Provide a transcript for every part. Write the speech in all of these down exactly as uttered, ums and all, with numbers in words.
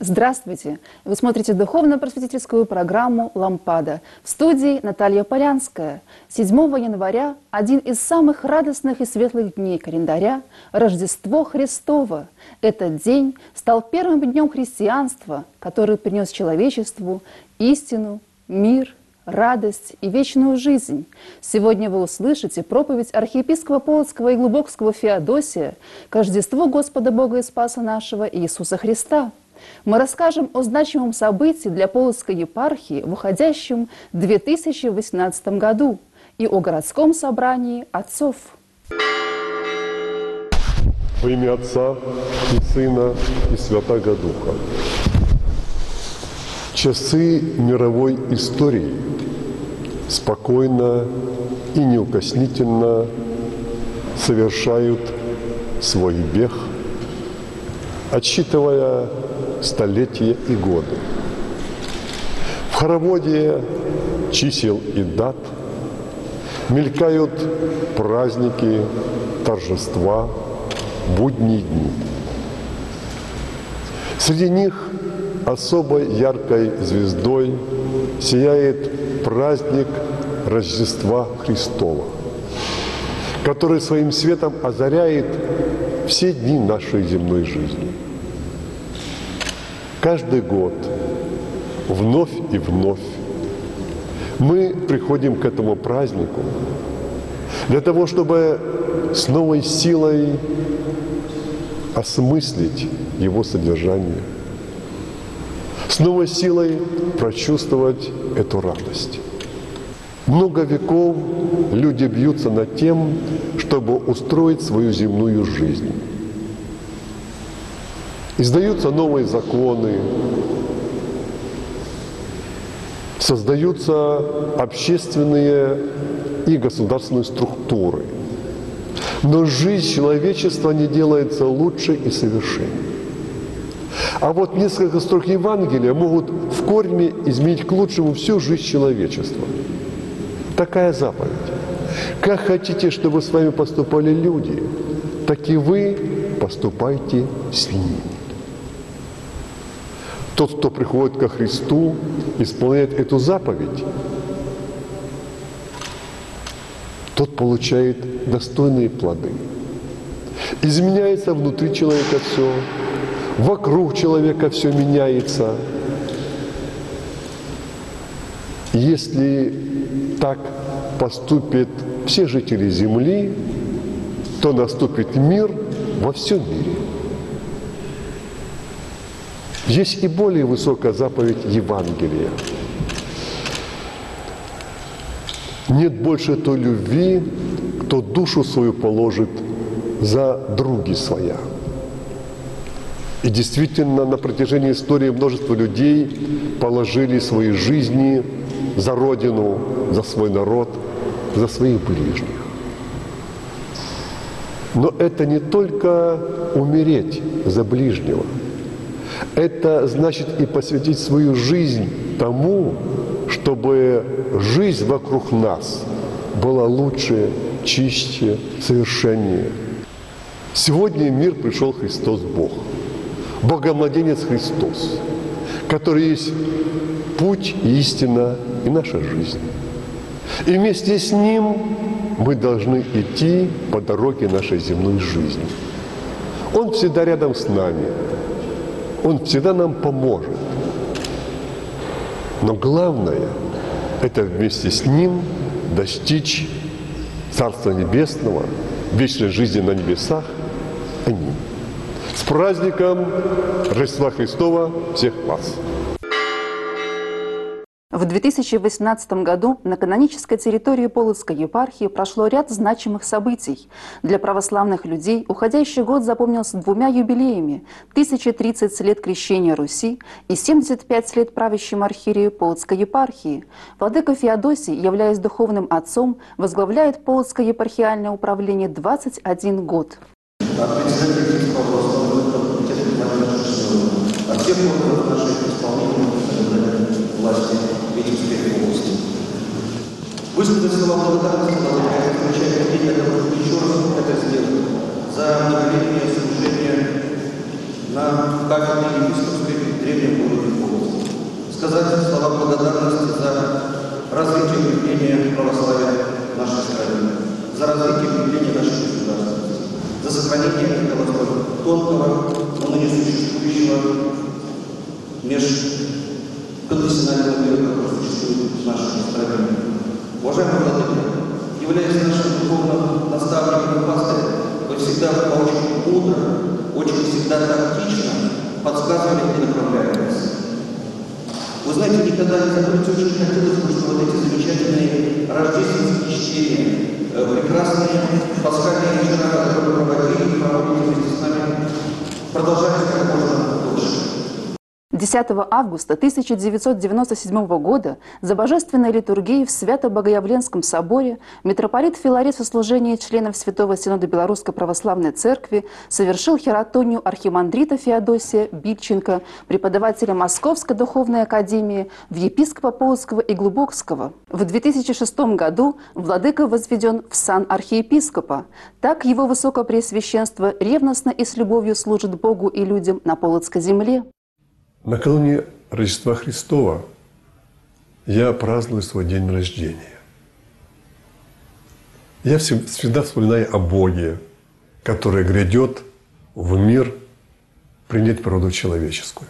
Здравствуйте! Вы смотрите духовно-просветительскую программу «Лампада». В студии Наталья Полянская. седьмого января – один из самых радостных и светлых дней календаря – Рождество Христово. Этот день стал первым днем христианства, который принес человечеству истину, мир, радость и вечную жизнь. Сегодня вы услышите проповедь архиепископа Полоцкого и Глубокского Феодосия к Рождеству Господа Бога и Спаса нашего Иисуса Христа. Мы расскажем о значимом событии для Полоцкой епархии в уходящем две тысячи восемнадцатом году и о городском собрании отцов. Во имя Отца и Сына и Святаго Духа. Часы мировой истории спокойно и неукоснительно совершают свой бег, отсчитывая столетия и годы. В хороводе чисел и дат мелькают праздники, торжества, будние дни. Среди них особой яркой звездой сияет праздник Рождества Христова, который своим светом озаряет все дни нашей земной жизни. Каждый год, вновь и вновь, мы приходим к этому празднику для того, чтобы с новой силой осмыслить его содержание, с новой силой прочувствовать эту радость. Много веков люди бьются над тем, чтобы устроить свою земную жизнь. Издаются новые законы, создаются общественные и государственные структуры. Но жизнь человечества не делается лучше и совершеннее. А вот несколько строк Евангелия могут в корне изменить к лучшему всю жизнь человечества. Такая заповедь. Как хотите, чтобы с вами поступали люди, так и вы поступайте с ними. Тот, кто приходит ко Христу, исполняет эту заповедь, тот получает достойные плоды. Изменяется внутри человека все, вокруг человека все меняется. Если так поступят все жители земли, то наступит мир во всем мире. Есть и более высокая заповедь Евангелия. Нет больше той любви, кто душу свою положит за други своя. И действительно, на протяжении истории множество людей положили свои жизни за Родину, за свой народ, за своих ближних. Но это не только умереть за ближнего. Это значит и посвятить свою жизнь тому, чтобы жизнь вокруг нас была лучше, чище, совершеннее. Сегодня в мир пришел Христос Бог, Богомладенец Христос, который есть путь, истина и наша жизнь. И вместе с Ним мы должны идти по дороге нашей земной жизни. Он всегда рядом с нами. Он всегда нам поможет. Но главное – это вместе с Ним достичь Царства Небесного, вечной жизни на небесах. Аминь. С праздником Рождества Христова всех вас! В две тысячи восемнадцатом году на канонической территории Полоцкой епархии прошло ряд значимых событий. Для православных людей уходящий год запомнился двумя юбилеями – тысяча тридцать лет крещения Руси и семьдесят пять лет правящему архиерею Полоцкой епархии. Владыка Феодосий, являясь духовным отцом, возглавляет Полоцкое епархиальное управление двадцать один год. Высказать слова благодарности за замечательный день, когда мы еще раз это сделали, за многолетнее служение на кафедре епископской древней городе Полоцке. Сказать слова благодарности за развитие укрепления православия в нашей стране, за развитие укрепления нашей государственности, за сохранение этого столь тонкого, но ныне существующего межконфессионального мира, который существует в нашей стране. Уважаемые владыки, являясь нашим духовным наставником и пастырем, вы всегда очень мудро, очень всегда тактично подсказывали и направляли нас. Вы знаете, никогда не забудете, очень хотелось бы, что вот эти замечательные рождественские чтения, прекрасные пасхальные вечера, которые вы проводили и проводите вместе с нами, продолжались как можно дольше. десятого августа тысяча девятьсот девяносто седьмого года за божественной литургией в Свято-Богоявленском соборе митрополит Филарет в служении членов Святого Синода Белорусской Православной Церкви совершил хератонию архимандрита Феодосия Бильченко, преподавателя Московской Духовной Академии, в епископа Полоцкого и Глубокского. В две тысячи шестом году владыка возведен в сан архиепископа. Так его высокопреосвященство ревностно и с любовью служит Богу и людям на Полоцкой земле. Накануне Рождества Христова я праздную свой день рождения. Я всегда вспоминаю о Боге, который грядет в мир принять природу человеческую.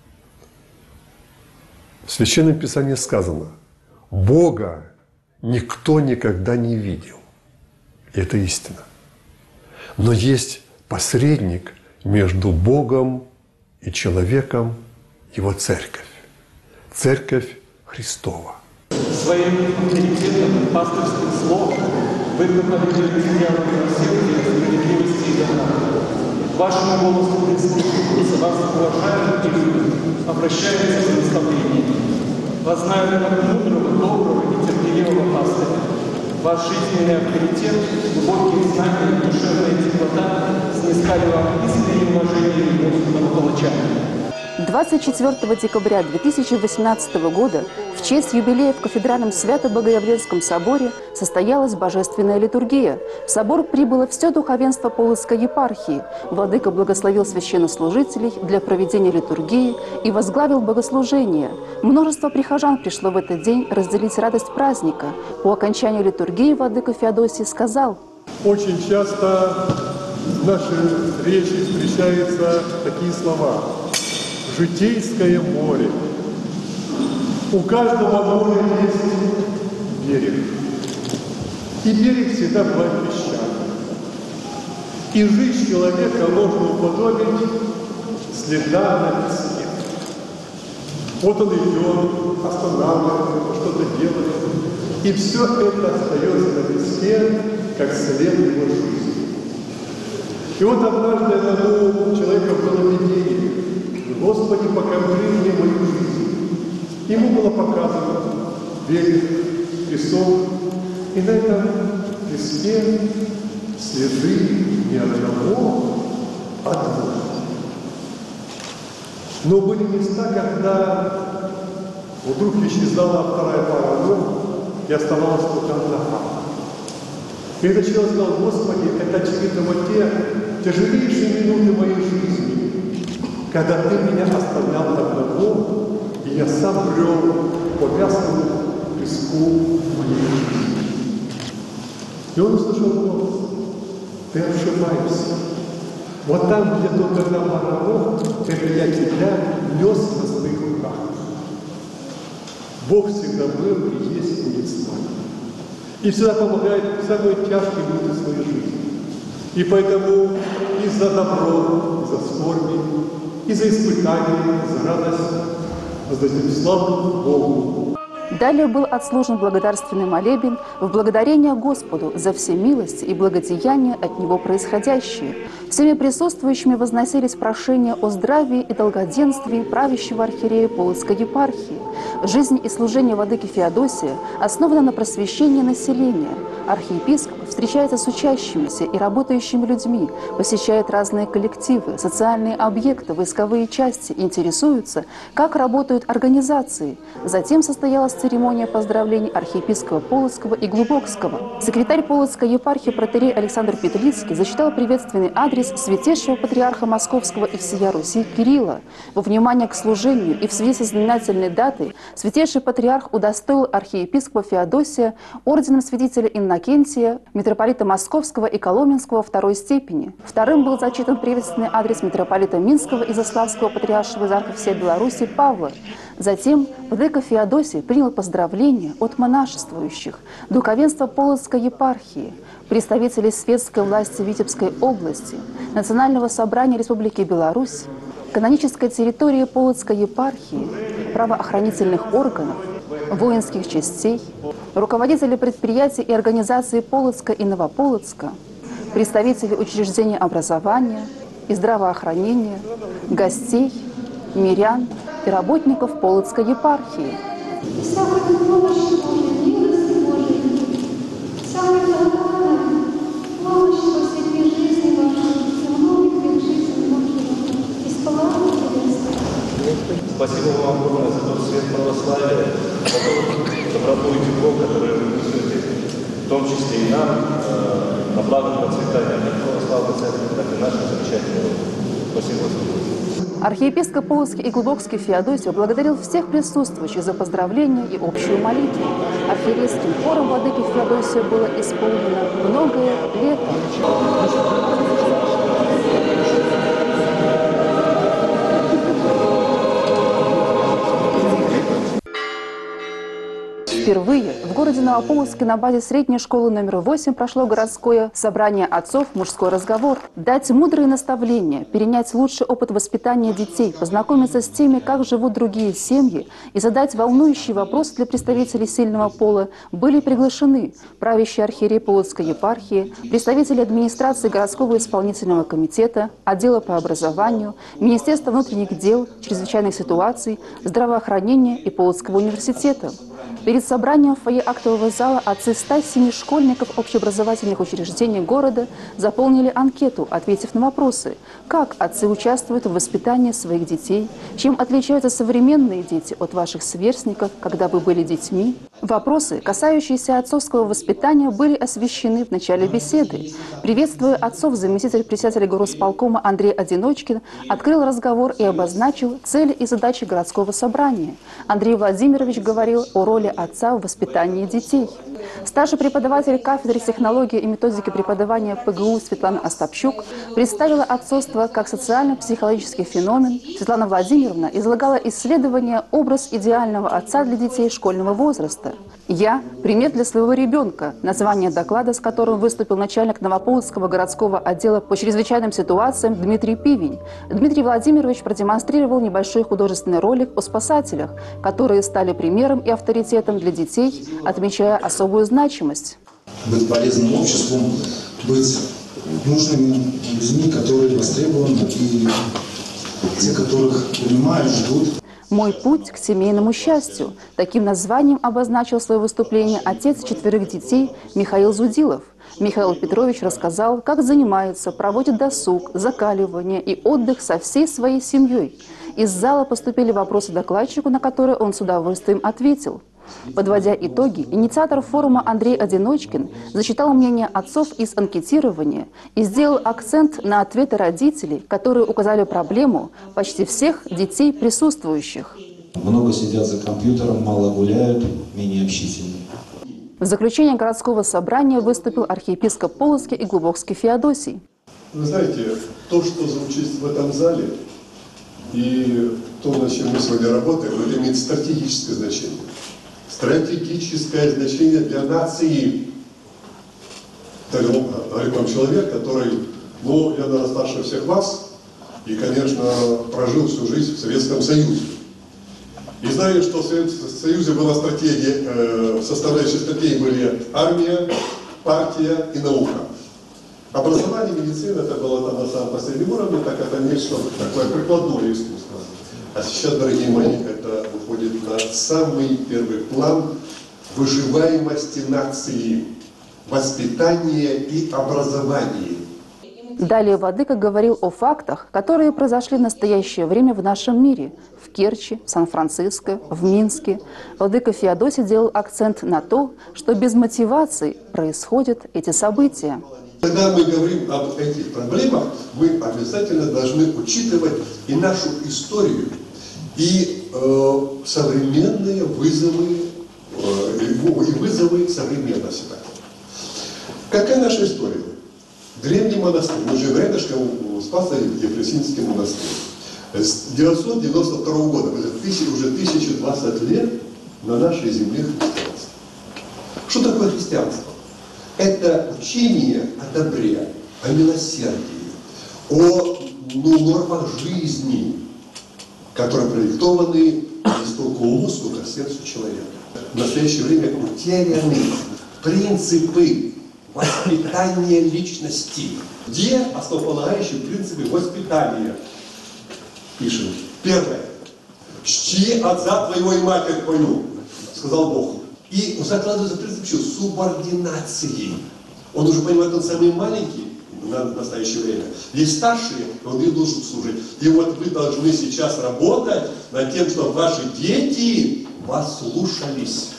В Священном Писании сказано: Бога никто никогда не видел. И это истина. Но есть посредник между Богом и человеком, его церковь, церковь Христова. Своим авторитетом и пастырским словом вы проповедуете идеалы милосердия, справедливости и добра. Вашему голосу прислушиваются, вас уважают и любят, обращаются за наставлением. Вас знают как мудрого, доброго и терпеливого пастыря. Ваш жизненный авторитет, глубокие знания, душевная теплота снискали вам искреннее уважение и любовь к новополочанам. двадцать четвёртого декабря две тысячи восемнадцатого года в честь юбилея в Кафедральном Свято-Богоявленском соборе состоялась божественная литургия. В собор прибыло все духовенство Полоцкой епархии. Владыка благословил священнослужителей для проведения литургии и возглавил богослужение. Множество прихожан пришло в этот день разделить радость праздника. По окончанию литургии владыка Феодосий сказал: «Очень часто в нашей речи встречаются такие слова: житейское море. У каждого моря есть берег. И берег всегда бывает песчаный. И жизнь человека можно уподобить следа на песке. Вот он идет, останавливается, что-то делает. И все это остается на песке, как след его жизни. И вот однажды одному человеку было видение: Господи, покажи мне мою жизнь. Ему было показано берег, песок, и на этом песке следы не одного, а двух. Но были места, когда вдруг исчезала вторая пара ног, и оставалась только одна пара. И этот человек сказал: Господи, это очевидно вот те тяжелейшие минуты моей жизни, когда Ты меня оставлял одного, и я сам брел по вязкому песку моей жизни. И он услышал голос: Ты ошибаешься. Вот там, где только одна пара ног, это я тебя нес на своих руках. Бог всегда был и есть будет с нами. И всегда помогает в самые тяжкие минуты своей жизни. И поэтому и за добро, и за скорби, и за испытания, и за радость воздадим славу Богу. Далее был отслужен благодарственный молебен в благодарение Господу за все милости и благодеяния от Него происходящие. Всеми присутствующими возносились прошения о здравии и долгоденствии правящего архиерея Полоцкой епархии. Жизнь и служение владыки Феодосия основано на просвещении населения. Архиепископ, встречается с учащимися и работающими людьми, посещает разные коллективы, социальные объекты, войсковые части, интересуется, как работают организации. Затем состоялась церемония поздравлений архиепископа Полоцкого и Глубокского. Секретарь Полоцкой епархии протоиерей Александр Петлицкий зачитал приветственный адрес святейшего патриарха Московского и всея Руси Кирилла. Во внимание к служению и в связи со знаменательной датой святейший патриарх удостоил архиепископа Феодосия орденом святителя Иннокентия, митрополита Московского и Коломенского второй степени. Вторым был зачитан приветственный адрес митрополита Минского и Заславского патриаршего иерарха всей Беларуси Павла. Затем владыка Феодосий принял поздравления от монашествующих, духовенства Полоцкой епархии, представителей светской власти Витебской области, Национального собрания Республики Беларусь, канонической территории Полоцкой епархии, правоохранительных органов, воинских частей, руководителей предприятий и организаций Полоцка и Новополоцка, представителей учреждений образования и здравоохранения, гостей, мирян и работников Полоцкой епархии. Самая помощь Божия, милость Божия, самая главная помощь во всей жизни вашей, во многих век жизни вашей, исполнение Божьего. Спасибо вам огромное за тот свет православия, за ту доброту и тепло, которое вы несете, в том числе и нам, э, на благо процветания как православной церкви, так и нашей замечательной Родины. Спасибо за. Архиепископ Полоцкий и Глубокский Феодосий благодарил всех присутствующих за поздравления и общую молитву. Архиерейским хором владыки Феодосия было исполнено многое лето. Впервые в городе Новополоцке на базе средней школы номер восемь прошло городское собрание отцов «Мужской разговор». Дать мудрые наставления, перенять лучший опыт воспитания детей, познакомиться с теми, как живут другие семьи и задать волнующие вопросы для представителей сильного пола были приглашены правящий архиерей Полоцкой епархии, представители администрации городского исполнительного комитета, отдела по образованию, Министерства внутренних дел, чрезвычайных ситуаций, здравоохранения и Полоцкого университета. Перед собранием в фойе актового зала отцы ста семи школьников общеобразовательных учреждений города заполнили анкету, ответив на вопросы, как отцы участвуют в воспитании своих детей, чем отличаются современные дети от ваших сверстников, когда вы были детьми. Вопросы, касающиеся отцовского воспитания, были освещены в начале беседы. Приветствуя отцов, заместитель председателя горосполкома Андрей Одиночкин открыл разговор и обозначил цели и задачи городского собрания. Андрей Владимирович говорил о роли отца в воспитании детей. Старший преподаватель кафедры технологии и методики преподавания ПГУ Светлана Остапчук представила отцовство как социально-психологический феномен. Светлана Владимировна излагала исследование «Образ идеального отца для детей школьного возраста». «Я – пример для своего ребенка» – название доклада, с которым выступил начальник Новополоцкого городского отдела по чрезвычайным ситуациям Дмитрий Пивень. Дмитрий Владимирович продемонстрировал небольшой художественный ролик о спасателях, которые стали примером и авторитетом для детей, отмечая особую значимость. Быть полезным обществу, быть нужными людьми, которые востребованы, и те, которых принимают, ждут. «Мой путь к семейному счастью» – таким названием обозначил свое выступление отец четверых детей Михаил Зудилов. Михаил Петрович рассказал, как занимается, проводит досуг, закаливание и отдых со всей своей семьей. Из зала поступили вопросы докладчику, на которые он с удовольствием ответил. Подводя итоги, инициатор форума Андрей Одиночкин зачитал мнение отцов из анкетирования и сделал акцент на ответы родителей, которые указали проблему почти всех детей присутствующих. Много сидят за компьютером, мало гуляют, менее общительны. В заключение городского собрания выступил архиепископ Полоцкий и Глубокский Феодосий. Вы знаете, то, что звучит в этом зале, и то, над чем мы сегодня работаем, это имеет стратегическое значение. Стратегическое значение для нации. Это говорит вам человек, который, ну, я, наверное, старше всех вас, и, конечно, прожил всю жизнь в Советском Союзе. И знаю, что в Советском Союзе была стратегия, э, составляющие стратегии были армия, партия и наука. Образование, медицина, это было там на самом последнем уровне, так это нечто такое прикладное искусство. А сейчас, дорогие мои, это выходит на самый первый план выживаемости нации. воспитание и образование. Далее владыка говорил о фактах, которые произошли в настоящее время в нашем мире. В Керчи, Сан-Франциско, в Минске. Владыка Феодосий делал акцент на то, что без мотивации происходят эти события. Когда мы говорим об этих проблемах, мы обязательно должны учитывать и нашу историю, и э, современные вызовы, э, и вызовы современности. Какая наша история? Древний монастырь. Мы живем рядышком у Спасо-Ефросинский монастырь. С девятьсот девяносто второго года, это уже тысяча двадцать лет на нашей земле христианства. Что такое христианство? Это учение о добре, о милосердии, о ну, нормах жизни, которые продиктованы не столько уму, сколько сердцу человека. В настоящее время утеряны принципы воспитания личности. Где основополагающие принципы воспитания? Пишем. Первое. Чти отца твоего и матерь твою, сказал Бог. И закладывается принцип еще субординации. Он уже понимает, он самый маленький на настоящее время. Есть старшие, он им должен служить. И вот вы должны сейчас работать над тем, чтобы ваши дети вас слушались.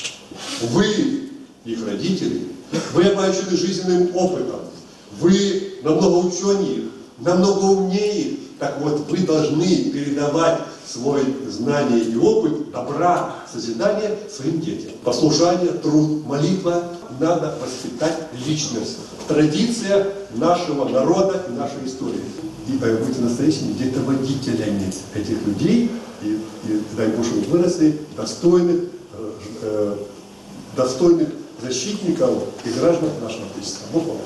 Вы, их родители, вы обладаете жизненным опытом. Вы намного ученее, намного умнее. Так вот, вы должны передавать свой знание и опыт добра, созидания своим детям. Послушание, труд, молитва. Надо воспитать личность. Традиция нашего народа и нашей истории. И быть настоящими детоводителями этих людей. И, и дай Боже, выросли достойных, э, достойных защитников и граждан нашего Отечества. Бог вам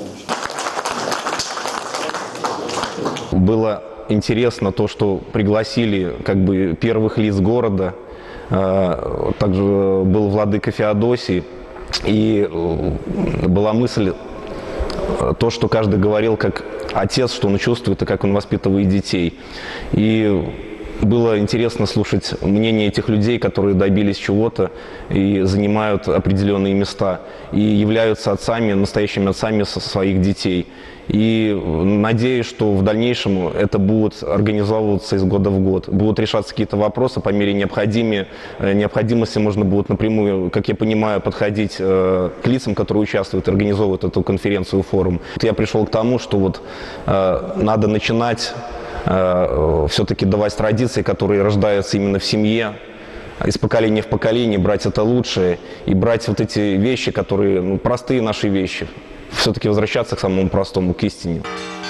помощь. Было интересно то, что пригласили как бы первых лиц города. Также был владыка Феодосий. И была мысль, то, что каждый говорил как отец, что он чувствует и как он воспитывает детей. И было интересно слушать мнение этих людей, которые добились чего-то и занимают определенные места, и являются отцами, настоящими отцами своих детей. И надеюсь, что в дальнейшем это будет организовываться из года в год. Будут решаться какие-то вопросы по мере необходимости. Необходимости можно будет напрямую, как я понимаю, подходить к лицам, которые участвуют, организовывают эту конференцию, форум. Я пришел к тому, что вот надо начинать все-таки давать традиции, которые рождаются именно в семье, из поколения в поколение, брать это лучшее и брать вот эти вещи, которые, ну, простые наши вещи, все-таки возвращаться к самому простому, к истине.